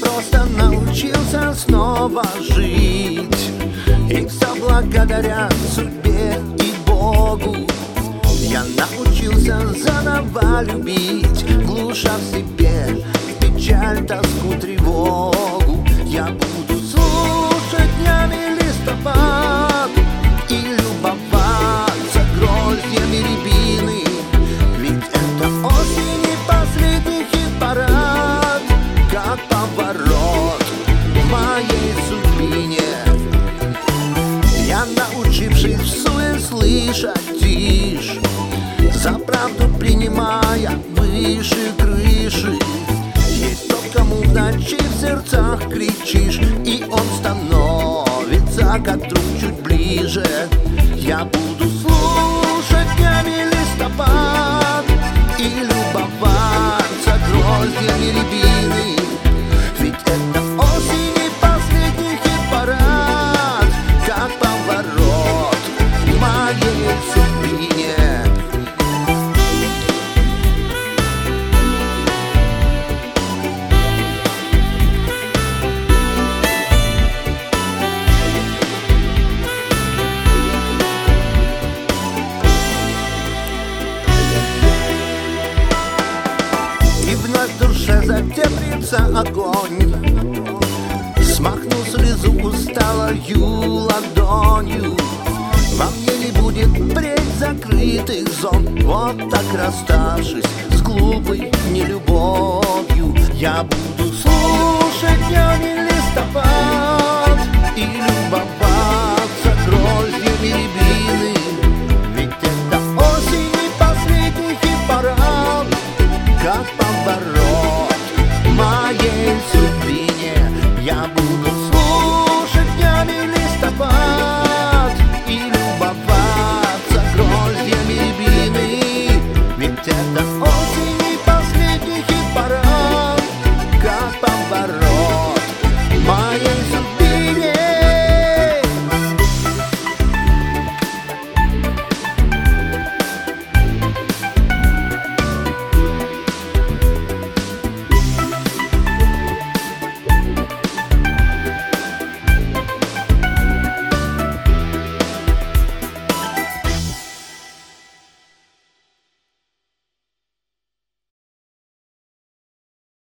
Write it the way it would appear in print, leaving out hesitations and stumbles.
просто научился снова жить. И все благодаря судьбе и Богу. Я научился заново любить, глуша в себе печаль, тоску, тревогу. Я буду слушать днями листопад и любоваться гроздьями рябины. Ведь это осень и последний хит-парад, как поворот в моей судьбине. Я, научившись в суе слышать тишь, за правду принимая выше крыши, есть тот, кому в ночи в сердцах кричишь, и он становится как друг чуть ближе. Я буду слушать днями листопад и любоваться гроздьями рябины. Ведь это осень и последний хит-парад, как поворот в моей судьбине. И вновь в душе затеплится огонь, смахну слезу усталою ладонью. Во мне не будет впредь закрытых зон. Вот так расставшись с глупой нелюбовью, я буду слушать днями листопад и любоваться гроздьями рябины. Ведь это осень и последний хит-парад, как поворот в моей судьбине. Я буду слушать днями листопад и любоваться гроздьями рябины. Ведь это